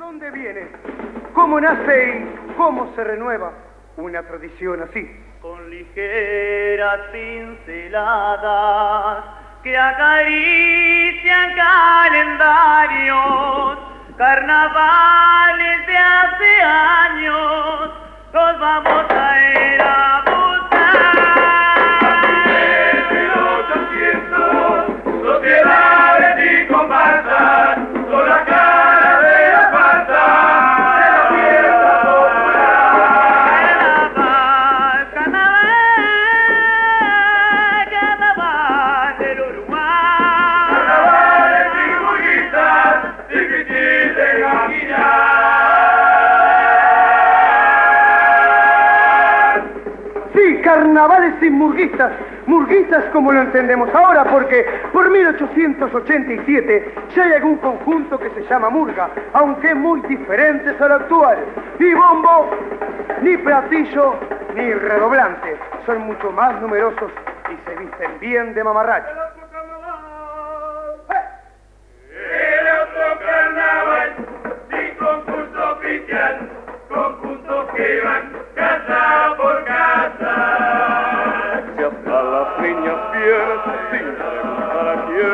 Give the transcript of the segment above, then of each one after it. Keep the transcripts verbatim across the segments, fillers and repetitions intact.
dónde viene? ¿Cómo nace y cómo se renueva una tradición así? Con ligeras pinceladas que acarician calendarios, carnavales de hace años, los vamos a ir a buscar. Desde mil ochocientos, sociedades y comparsas, son la cara de la farsa de la fiesta popular. Carnaval, carnaval, carnaval del Uruguay. Carnavales y burguistas, difícil de imaginar. Sí, carnavales sin murguistas, murguistas como lo entendemos ahora, porque por mil ochocientos ochenta y siete ya hay algún conjunto que se llama murga, aunque muy diferentes al actual. Ni bombo, ni platillo, ni redoblante. Son mucho más numerosos y se visten bien de mamarracho. El otro carnaval, sin concurso oficial, conjuntos que van casa por casa. Si hasta las niñas vienen sin preguntar a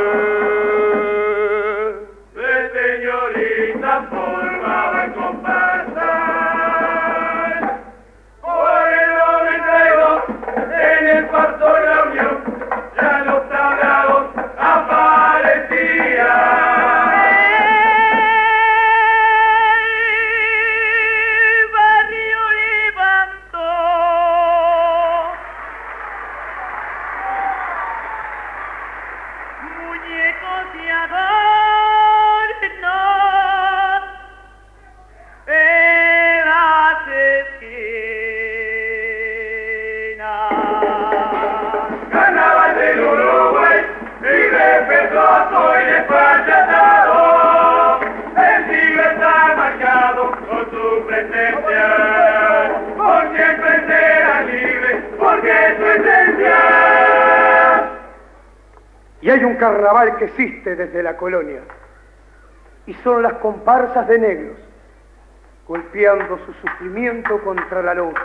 quién. De señoritas formaban comparsas. Por el noventa y dos, en el parto de la unión, ya los tablados aparecían. Carnaval del Uruguay, y respetuoso y despachatado, el siglo está marcado con su presencia, por siempre será libre, porque es su esencia. Y hay un carnaval que existe desde la colonia, y son las comparsas de negros, golpeando su sufrimiento contra la luz.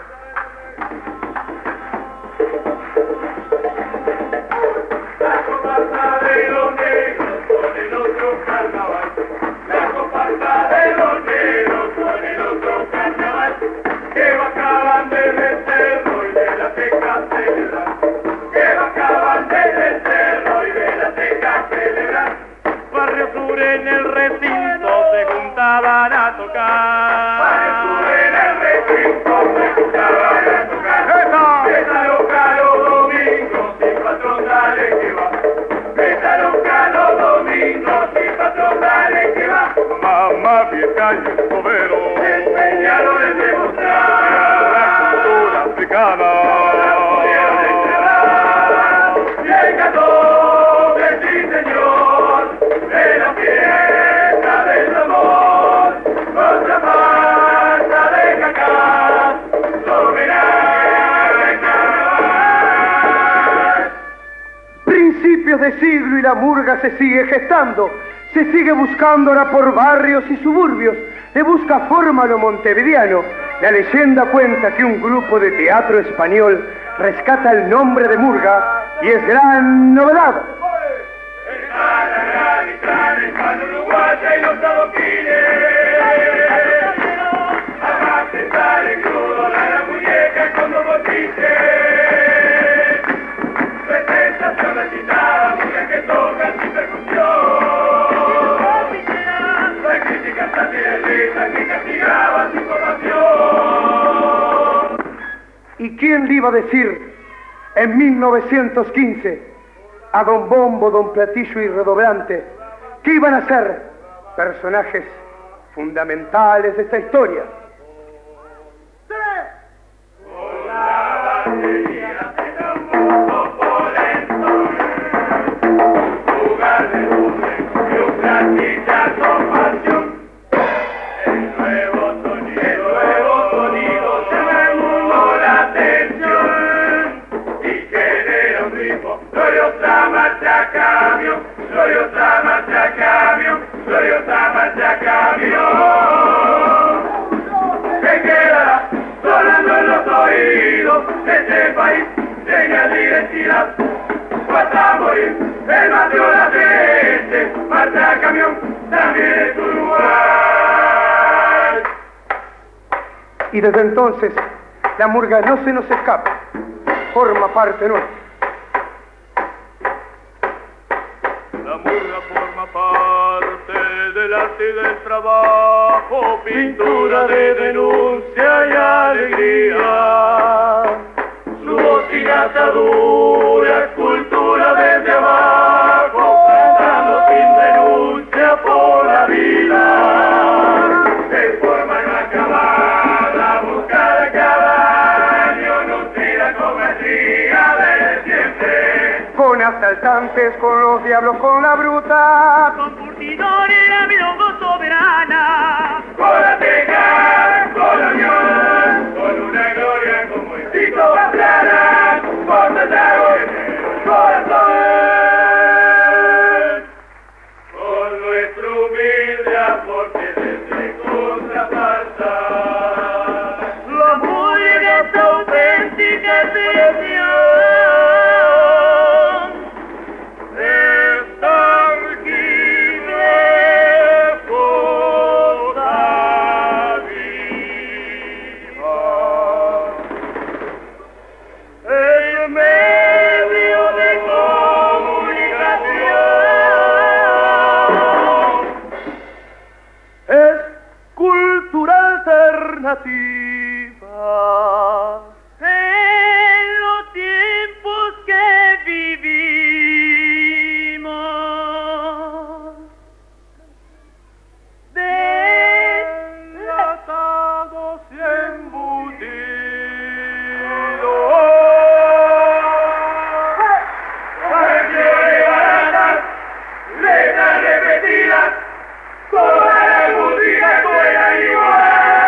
La comparsa de los negros con el otro carnaval. La comparsa de los negros con el otro carnaval. Que bajaban del cerro y de la seca celebrar. Que bajaban del cerro y de la seca celebrar. Barrio Sur en el recinto se juntaban a tocar. Barrio Sur en el recinto se juntaban a tocar. Pétalo caro domingo, sin patrón dale que va. Pétalo caro domingo, sin patrón dale que va. Mamá vieja y escobero, Se empeñaron en demostrar la cultura africana. la pudieron encerrar. Y el catorce, sí señor, de la fiesta del amor, otra farsa de cacá, soberana en carnaval. Principios de siglo y la murga se sigue gestando, se sigue buscándola por barrios y suburbios, le busca forma a lo montevideano. La leyenda cuenta que un grupo de teatro español rescata el nombre de murga y es gran novedad. Están la gran y gran hispano uruguaya y los adoquines. Aparte sale crudo la gran muñeca con dos botiches. Presentación recitada, música que tocan sin percusión. La crítica sátira y risa que castigaba su formación. ¿Y quién le iba a decir en mil novecientos quince a don Bombo, don Platillo y Redoblante que iban a ser personajes fundamentales de esta historia? Con la batería era un mundo polento, jugar de luces y un platilla con pasión. El nuevo sonido, el nuevo sonido llama al mundo la atención y genera un ritmo, gloriosa marcha camión, gloriosa marcha camión, gloriosa marcha camión. Y desde entonces, la murga no se nos escapa, forma parte nuestra. La murga forma parte del arte y del trabajo, pintura de denuncia y alegría. Su voz sin atadura, escultura desde abajo, cantando sin denuncia por la vida. De forma inacabada, buscada cada año, nutrida con maestría de siempre. Con asaltantes, con los diablos, con la bruta, con curtidores, la milonga soberana, con la teca, con la unión, con una gloria como el Tito Pastrana, con Santiago en el corazón, con nuestro humilde aporte desde contraparta. La murga es auténtica expresión. En los tiempos que vivimos, deslatados y embutidos, canciones baratas, letras repetidas, toda la música suena igual.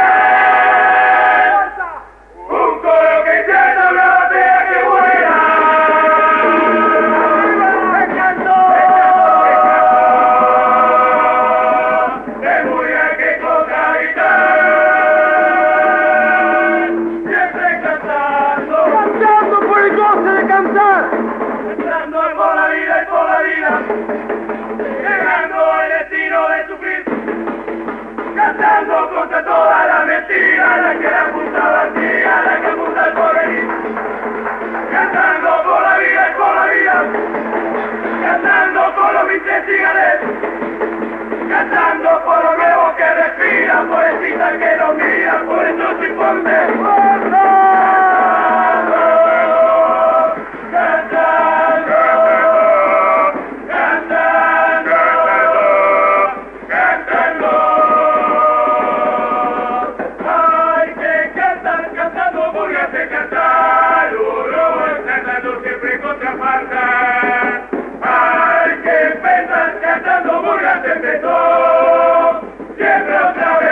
Cantando contra toda la mentira, la que la puta vacía, la que apunta al porvenir. Cantando por la vida y por la vida, cantando por los biches cigarettes, cantando por los nuevos que respiran, por el cita que nos mira, por esos informes. Siempre otra vez.